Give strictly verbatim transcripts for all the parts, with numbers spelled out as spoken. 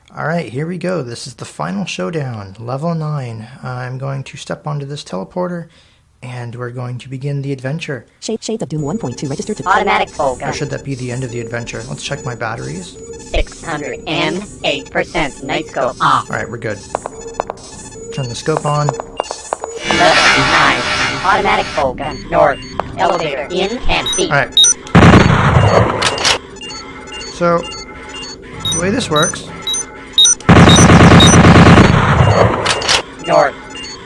Alright, here we go. This is the final showdown, level nine. I'm going to step onto this teleporter, and we're going to begin the adventure. Shade, Shades of Doom one point two registered to automatic full gun. Or should that be the end of the adventure? Let's check my batteries. six hundred eight percent night scope off. Alright, we're good. Turn the scope on. Level nine. Automatic full gun. North. Elevator in and feet. Alright. So, the way this works... North.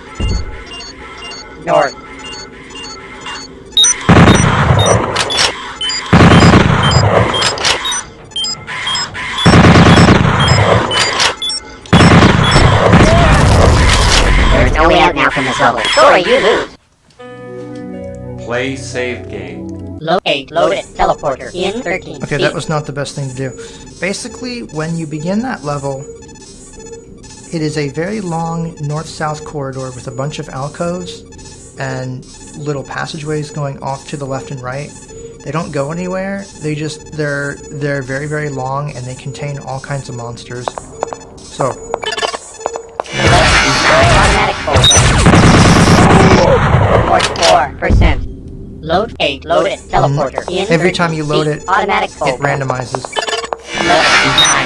North. There's no way out now from this level. Sorry, you lose. Play save game. Locate loaded teleporter in thirteen Okay, feet. that was not the best thing to do. Basically, when you begin that level, it is a very long north-south corridor with a bunch of alcoves and little passageways going off to the left and right. They don't go anywhere. They just they're they're very very long and they contain all kinds of monsters. So, automatic forty-four percent. Load eight loaded teleporter in every time you load feet. it, Automatic it full gun. randomizes. Level nine.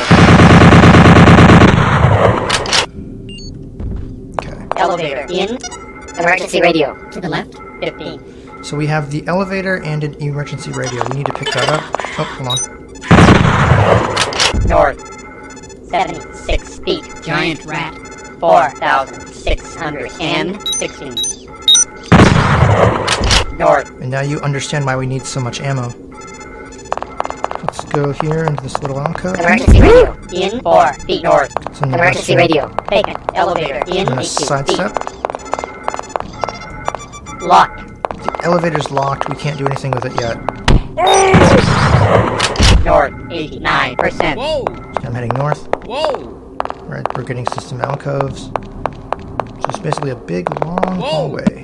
Okay. Elevator in. Emergency radio. To the left. fifteen. So we have the elevator and an emergency radio. We need to pick that up. Oh, hold on. North. seventy-six feet. Giant rat. four thousand six hundred sixteen. North. And now you understand why we need so much ammo. Let's go here into this little alcove. Emergency radio. In four feet north. It's in the Emergency west radio. Vacant. Elevator in I'm gonna eighteen feet. sidestep. Locked. The elevator's locked. We can't do anything with it yet. North. eighty-nine percent. Whoa! I'm heading north. Whoa! Right, we're getting to some alcoves. So it's basically a big, long Whoa. hallway.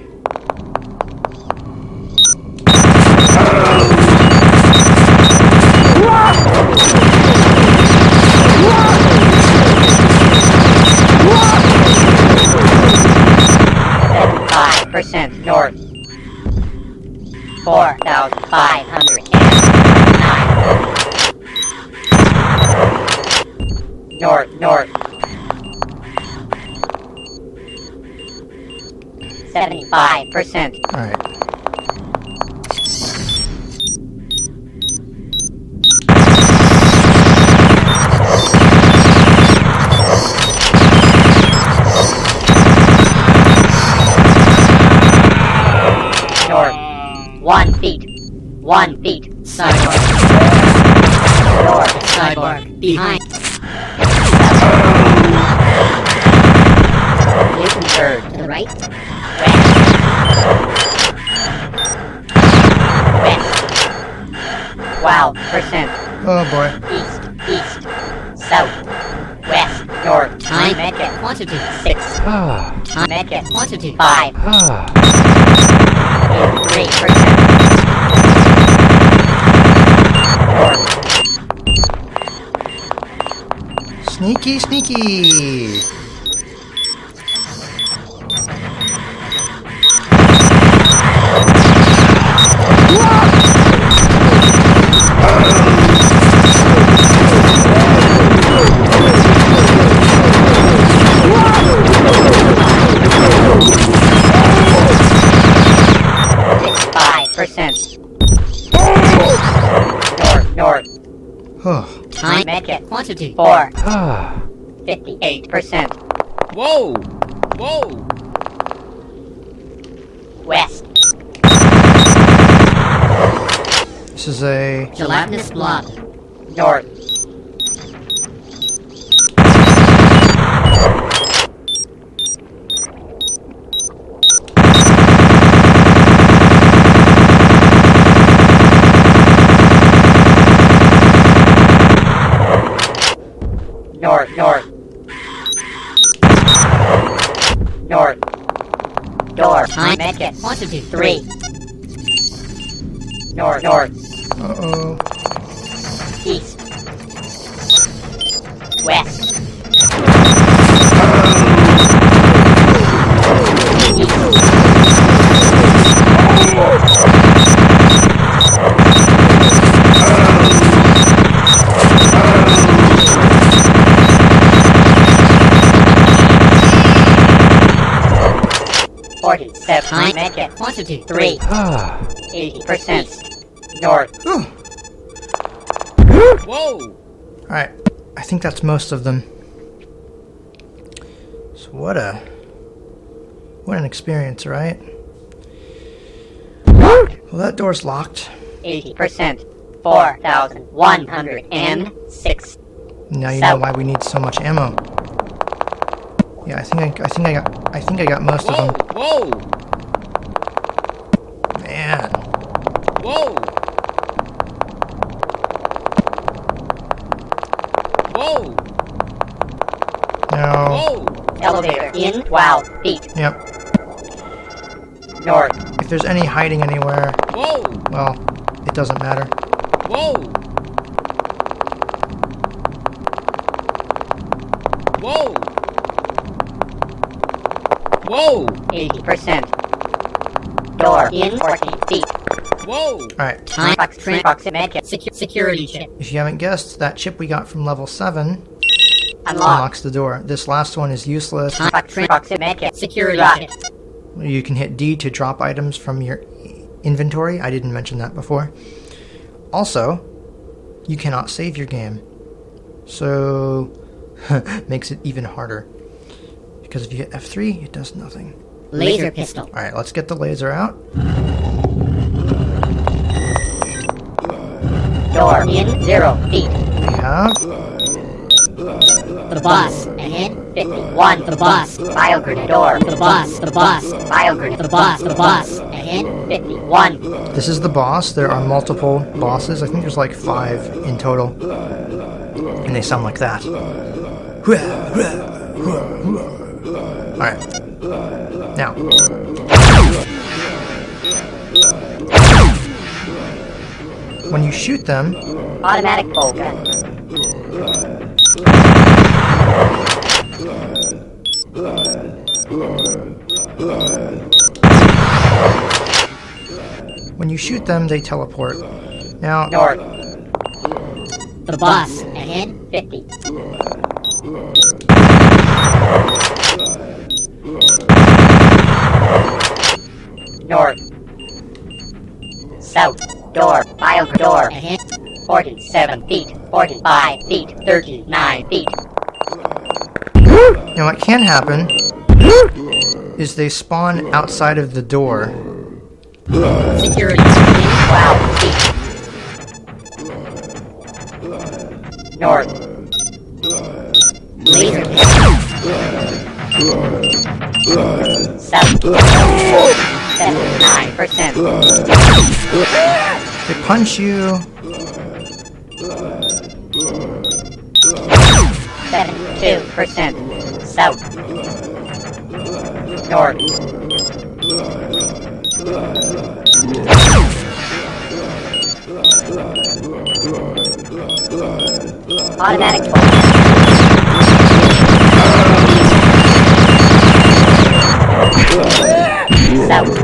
seventy-five percent north. four thousand five hundred nine. North, north. seventy-five percent. Alright. North. One feet. One feet. Cyborg. North. Cyborg. Behind. Mutant bird. To the right. West. West. twelve percent. Oh boy. East. East. South. West. North. Time. Metric quantity. Six. Ah. Time. Metric quantity. Five. Ah. Three percent. North. Sneaky, sneaky! Percent. North, north. Oh. Time metric quantity four. Ah. Fifty-eight percent. Whoa! Whoa! West. This is a... Gelatinous blob. North. North, north. North. Door. Time metric quantity three. North, north. Uh-oh. East. West. Time medkit. Quantity. Three. Eighty percent. North. Whoa! Alright, I think that's most of them. So what a... What an experience, right? Well, that door's locked. Eighty percent. Four thousand one hundred and six. Now you know why we need so much ammo. Yeah, I think I, I think I got I think I got most Whoa! of them. Whoa! Man. Whoa! Whoa! No. Whoa! Elevator in twelve feet. Yep. North. If there's any hiding anywhere, Whoa! well, it doesn't matter. Whoa! Whoa! Whoa! Eighty percent. Door in fourteen feet. Whoa! Alright, Time box. Train box. Medkit. Secu- security chip. if you haven't guessed, that chip we got from level seven Unlock. unlocks the door. This last one is useless. Time box. Train box. Medkit. Security chip. You can hit D to drop items from your inventory. I didn't mention that before. Also, you cannot save your game. So, makes it even harder. Because if you hit F three, it does nothing. Laser pistol. Alright, let's get the laser out. Door in zero feet. We have... For the boss. Ahead. fifty-one. For the boss. Biogrid door. For the boss. For the boss. Biogrid. For the boss. For the boss. Ahead. fifty-one. This is the boss. There are multiple bosses. I think there's like five in total. And they sound like that. Alright. Now. When you shoot them, Automatic bolt gun. when you shoot them, they teleport. Now, North. For the boss. Ahead. fifty. North. South. Door. Biogrid door. Ahead. forty-seven feet. forty-five feet. thirty-nine feet. now what can happen is they spawn outside of the door. Security in twelve feet. North. Laser pistol. South. seventy-nine percent. They punch you. seventy-two percent. South. North. Automatic bolt. South.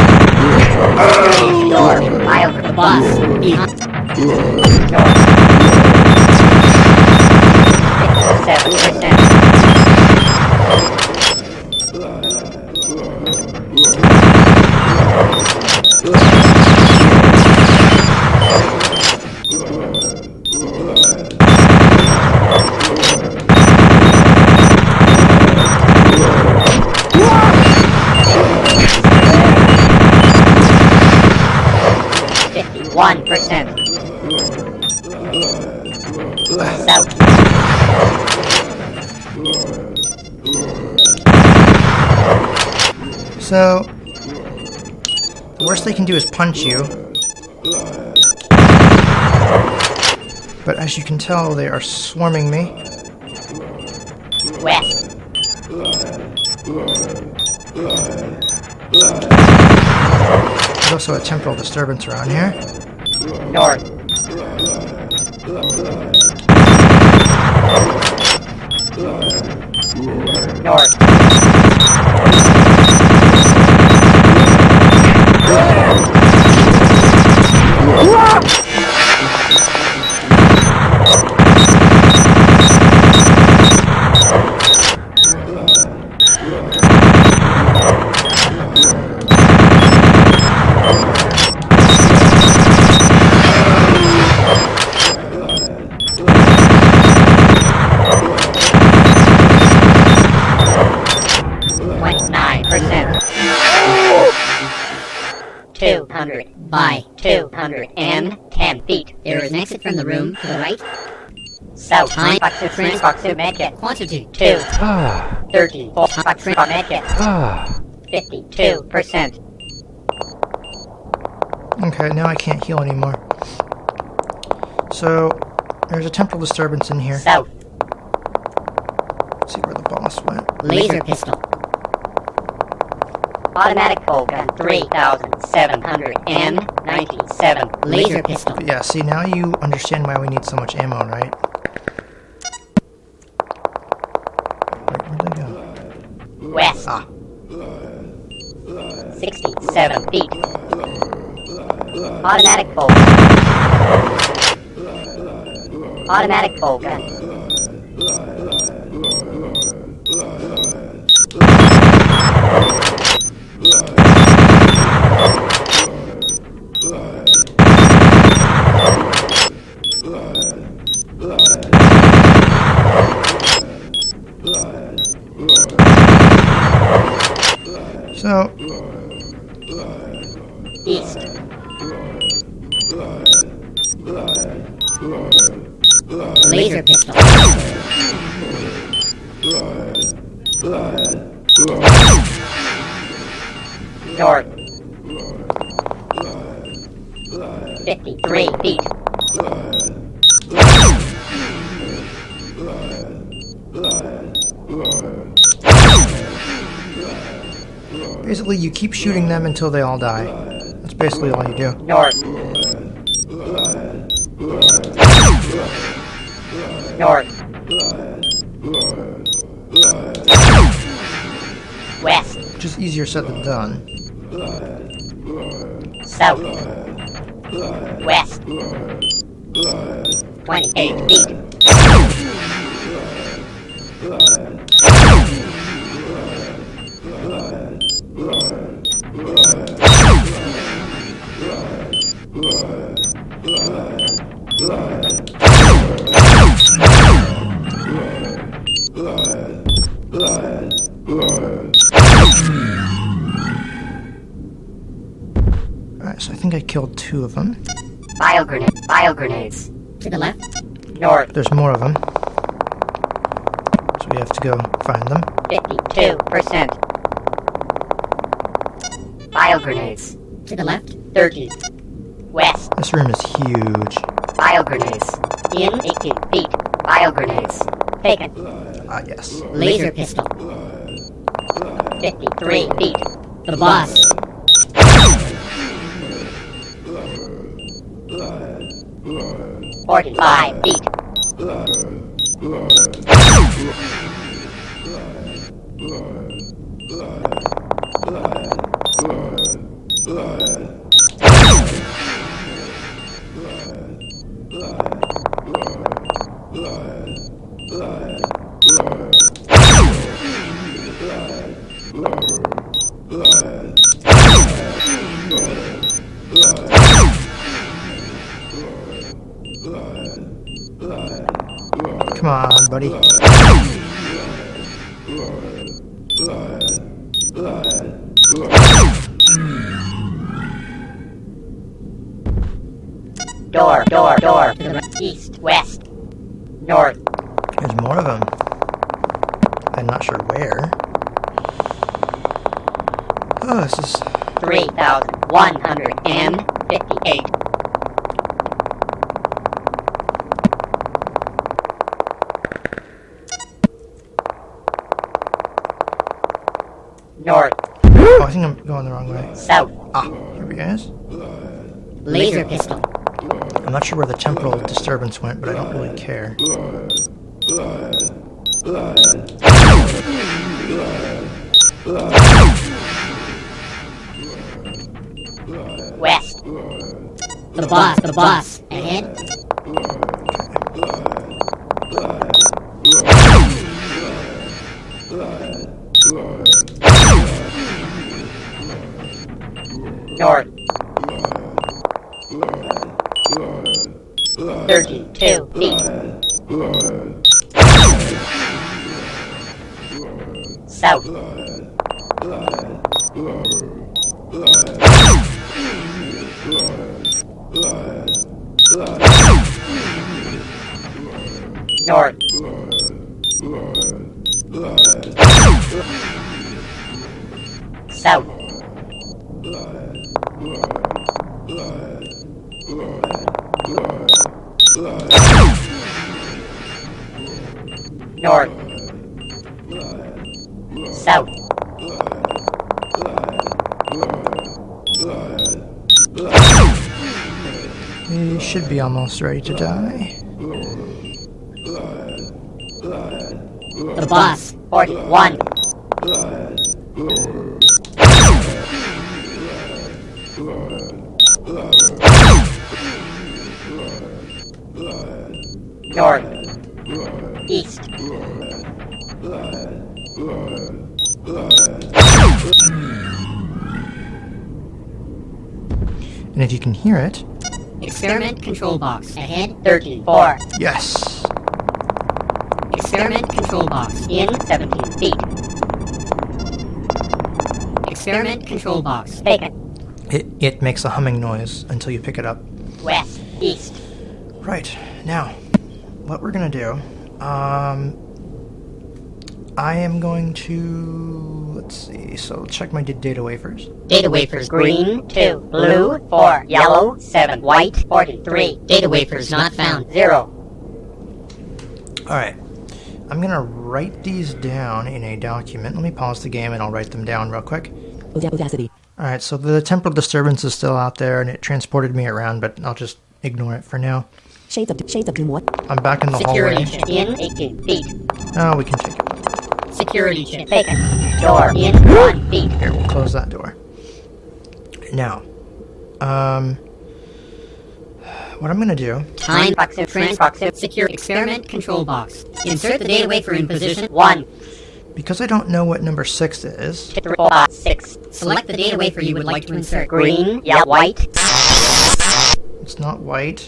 Door. Aisle for the boss. Behind. North. fifty-seven percent. One percent. South. So, the worst they can do is punch you. But as you can tell, they are swarming me. West. There's also a temporal disturbance around here. North. North. hundred by two hundred ten feet. There is an exit from the room to the right. South. Time. Difference. Medkit. Quantity. two. thirty-four. Medkit. fifty-two percent. Okay, now I can't heal anymore. So, there's a temporal disturbance in here. South. Let's see where the boss went. Laser pistol. Automatic bolt gun. three thousand seven hundred ninety-seven. Laser pistol. But yeah, see, now you understand why we need so much ammo, right? Where, where'd they go? West. Ah. sixty-seven feet. Automatic bolt. Automatic bolt gun. So, East. Laser pistol. North. fifty-three feet. basically you keep shooting them until they all die. That's basically all you do. North. North. West. Which is easier said than done. South. West. twenty-eight feet. Alright, so I think I killed two of them. Bio grenade. Bio grenades. To the left. North. There's more of them. So we have to go find them. fifty-two percent. Bio grenades. To the left. thirty. West. This room is huge. Bio grenades. In eighteen feet. Bio grenades. Taken. Ah, yes. Laser pistol. fifty-three feet. To the boss. forty-five feet. Come on, buddy. Door, door, door. To the right. East, west, north. There's more of them. I'm not sure where. Oh, this is... three thousand one hundred fifty-eight. North. Oh, I think I'm going the wrong way. South. Ah, here we go. Laser pistol. I'm not sure where the temporal disturbance went, but I don't really care. West. For the boss, for the boss. Ahead. North. thirty-two feet. South. North. South. North. South. You should be almost ready to die. The boss. forty-one. North. East. And if you can hear it, Experiment control box. Ahead thirty-four. yes. Experiment control box. In seventeen feet. Experiment control box. Taken. It, it makes a humming noise until you pick it up. West. East. Right, now, what we're gonna do, um, I am going to, let's see, so check my d- data wafers. Data wafers green, two. Blue, four. Yellow, seven. White, forty-three. Data wafers not found, zero. Alright, I'm gonna write these down in a document. Let me pause the game and I'll write them down real quick. Audacity. Alright, so the temporal disturbance is still out there and it transported me around, but I'll just ignore it for now. Shades of Shades of Doom. What? I'm back in the Security hallway. check in eighteen feet. Oh, we can take it. Security check taken. Door in one feet. Here, we'll close that door. Now, um, what I'm gonna do, Time proximity trans proximity secure experiment control box. Insert the data wafer in position one. because I don't know what number six is, Three, four, five, six. Select the data wafer you would like to insert. Green, yellow, white. it's not white.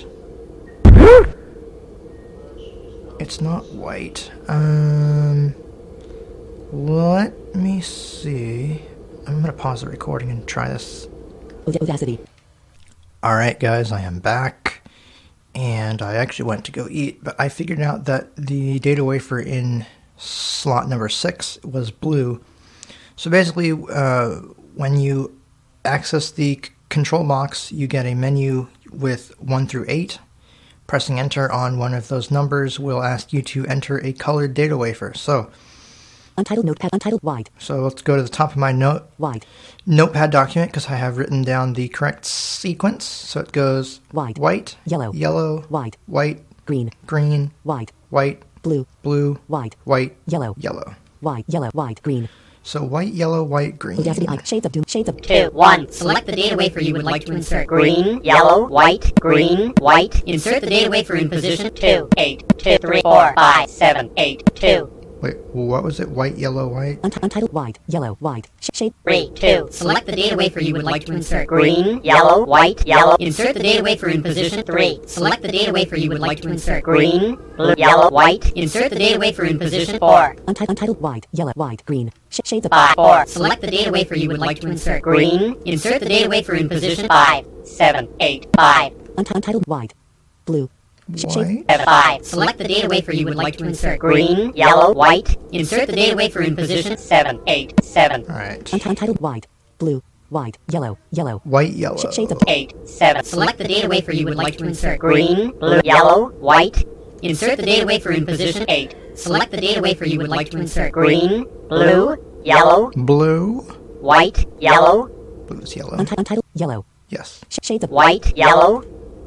It's not white. Um, let me see. I'm gonna pause the recording and try this. Audacity. Alright guys, I am back, and I actually went to go eat, but I figured out that the data wafer in slot number six was blue. So basically, uh, when you access the c- control box, you get a menu with one through eight. Pressing enter on one of those numbers will ask you to enter a colored data wafer. So, Untitled notepad. Untitled wide. so let's go to the top of my note Wide. notepad document because I have written down the correct sequence. So it goes White. white, Yellow. yellow, Wide. white, Green. green, Wide. white, Blue. blue, Wide. white, Yellow. yellow. Wide. Yellow. Wide. Green. So white, yellow, white, green. Audacity. I. Shades of Doom. Shades of Two, one. Select the data wafer you would like to insert. Green, yellow, white, green, white. Insert the data wafer in position two, eight, two, three, four, five, seven, eight, two. Wait, what was it? White, yellow, white? Unt- Untitled wide. Yellow. Wide. Sh- shade. Three, two. Select the data wafer you would like to insert. Green, yellow, white, yellow. Insert the data wafer in position three. Select the data wafer you would like to insert. Green, blue, yellow, white. Insert the data wafer in position four. Unti- Untitled wide. Yellow. Wide. Green. Sh- shades of Five, four. Select the data wafer you would like to insert. Green. Insert the data wafer in position five, seven, eight, five, Unt- Untitled wide. Blue. Sh- shade. White? seven, five. Select the data wafer you would like to insert. Green, yellow, white. Insert the data wafer in position seven, eight, seven, Alright. Unt- Untitled wide. Blue. Wide. Yellow. Yellow. White, yellow. Sh- shades of eight, seven. Select the data wafer you would like to insert. Green, blue, yellow, white. Insert the data wafer in position eight. Select the data wafer you would like to insert. Green, blue, yellow, Blue? white, yellow, Blue is yellow. Unt- Untitled yellow. Yes. Sh- shades of white, yellow.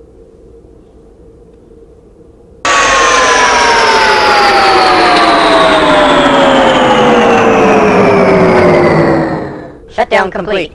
Shutdown complete.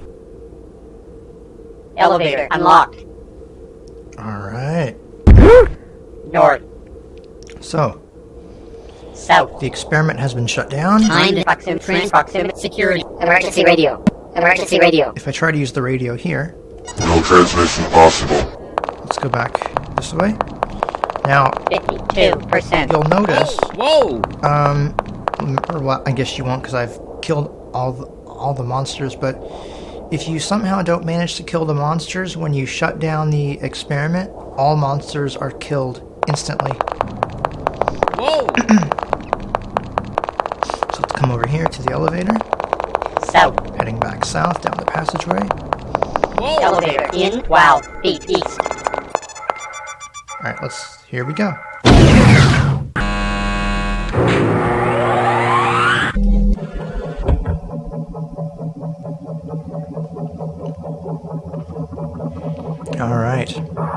Elevator unlocked. Alright. North, So, south. the experiment has been shut down. Time proximity, trans proximity, security. Emergency radio. Emergency radio. If I try to use the radio here, No transmission possible. let's go back this way. Now, Fifty-two percent. you'll notice, Whoa! um, or well, I guess you won't because I've killed all the, all the monsters, but if you somehow don't manage to kill the monsters when you shut down the experiment, all monsters are killed instantly. Whoa! So let's come over here to the elevator. South. Heading back south down the passageway. Whoa! Elevator in twelve feet east. Alright, let's. Here we go. Alright.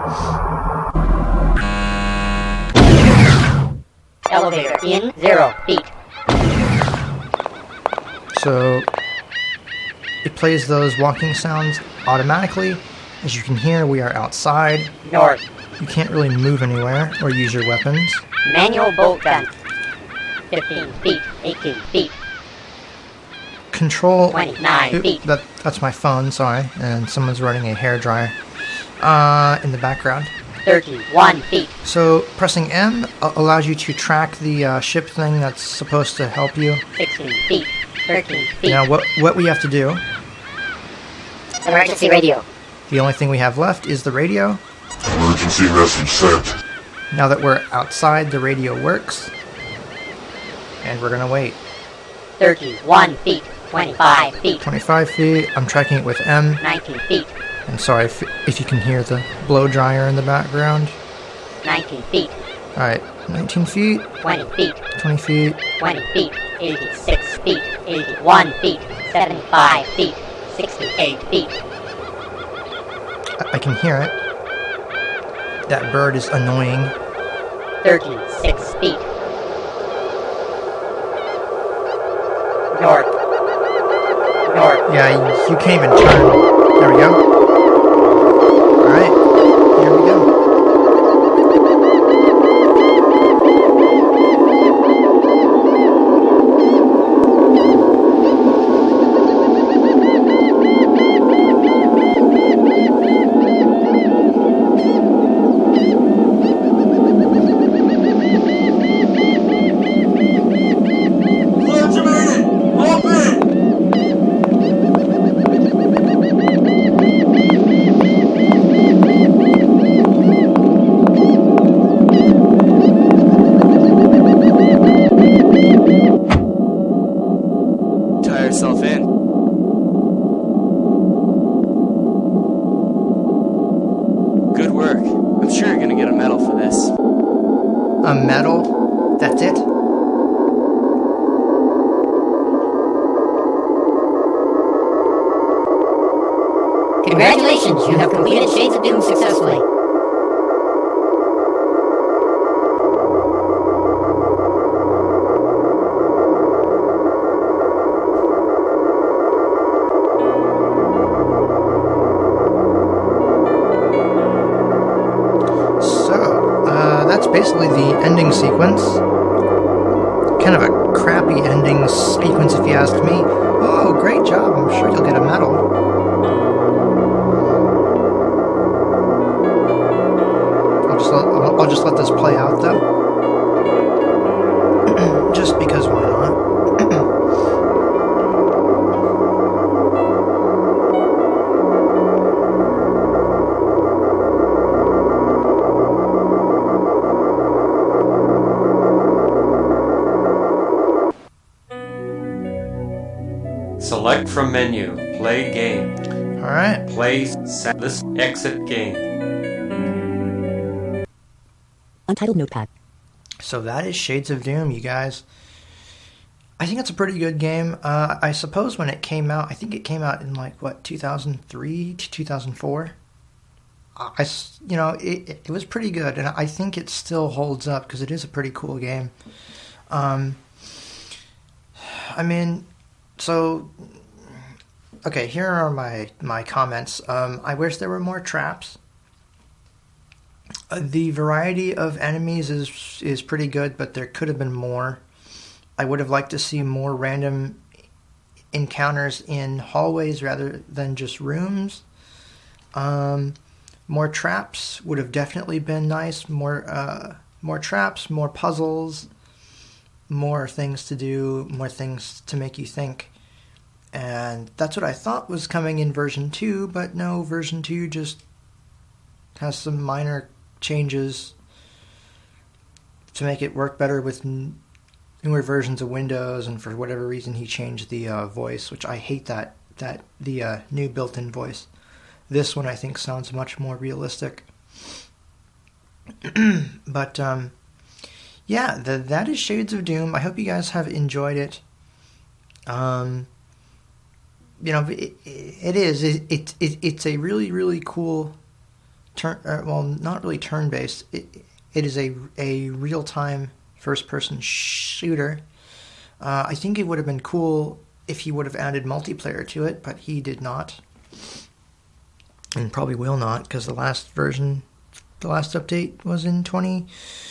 Elevator in zero feet. So it plays those walking sounds automatically. As you can hear, we are outside. North. You can't really move anywhere or use your weapons. Manual bolt gun. fifteen feet. eighteen feet. Control. twenty-nine Oop, feet. That, that's my phone, sorry. And someone's running a hairdryer uh, in the background. thirty-one feet. So pressing M a- allows you to track the uh, ship thing that's supposed to help you. sixteen feet. thirteen feet. Now, what what we have to do, Emergency radio. the only thing we have left is the radio. Emergency message sent. Now that we're outside, the radio works. And we're gonna wait. thirty-one feet. twenty-five feet. twenty-five feet, I'm tracking it with M. nineteen feet. I'm sorry if, if you can hear the blow dryer in the background. nineteen feet. Alright, nineteen feet, twenty feet. twenty feet, twenty feet. eighty-six feet. eighty-one feet. seventy-five feet. sixty-eight feet. I, I can hear it. That bird is annoying. thirty-six feet. North. North. Yeah, you, you can't even turn. There we go. Alright, here we go. Tie yourself in. Good work. I'm sure you're gonna get a medal for this. A medal? That's it? Congratulations, you have completed Shades of Doom successfully. So, uh, that's basically the ending sequence. Kind of a crappy ending sequence if you ask me. Oh, great job, I'm sure you'll get a medal. I'll just let, I'll, I'll just let this play out though. Just because why not? Select from menu. Play game. Alright. Play set this exit game. Untitled Notepad. So that is Shades of Doom, you guys. I think it's a pretty good game. Uh, I suppose when it came out, I think it came out in like, what, two thousand three to two thousand four? I, s- you know, it, it was pretty good, and I think it still holds up because it is a pretty cool game. Um, I mean, so, okay, here are my, my comments. Um, I wish there were more traps. Uh, the variety of enemies is is pretty good, but there could have been more. I would have liked to see more random encounters in hallways rather than just rooms. Um, more traps would have definitely been nice. More uh, more traps, more puzzles, more things to do, more things to make you think. And that's what I thought was coming in version two, but no, version two just has some minor changes to make it work better with n- newer versions of Windows, and for whatever reason he changed the uh, voice, which I hate that that the uh, new built-in voice. This one I think sounds much more realistic. But um, yeah, the, that is Shades of Doom. I hope you guys have enjoyed it. Um, you know, it, it is it, it, it it's a really really cool turn. Uh, well, not really turn-based. It, it is a a real-time first-person shooter. Uh, I think it would have been cool if he would have added multiplayer to it, but he did not, and probably will not, because the last version, the last update was in twenty,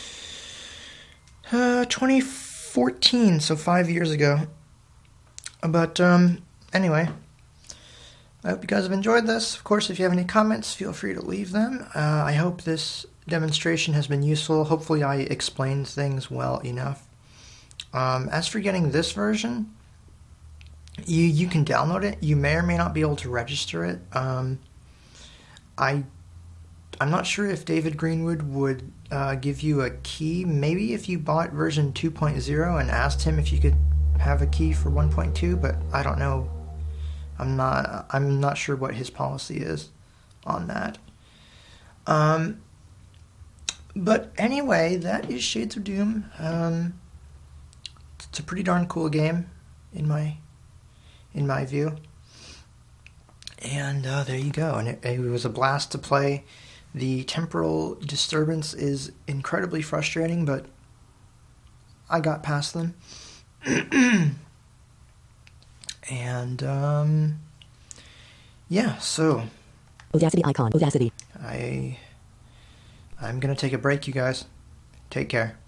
uh, twenty fourteen, so five years ago. But um, anyway, I hope you guys have enjoyed this. Of course, if you have any comments, feel free to leave them. Uh, I hope this demonstration has been useful. Hopefully I explained things well enough. Um, as for getting this version, you you can download it. You may or may not be able to register it. Um, I, I'm not sure if David Greenwood would uh, give you a key. Maybe if you bought version two point oh and asked him if you could have a key for one point two, but I don't know. I'm not I'm not sure what his policy is on that. Um, but anyway, that is Shades of Doom. Um, it's a pretty darn cool game in my in my view. And uh, there you go. And it, it was a blast to play. The temporal disturbance is incredibly frustrating, but I got past them. And um, yeah, so Audacity icon. Audacity. I I'm gonna take a break, you guys. Take care.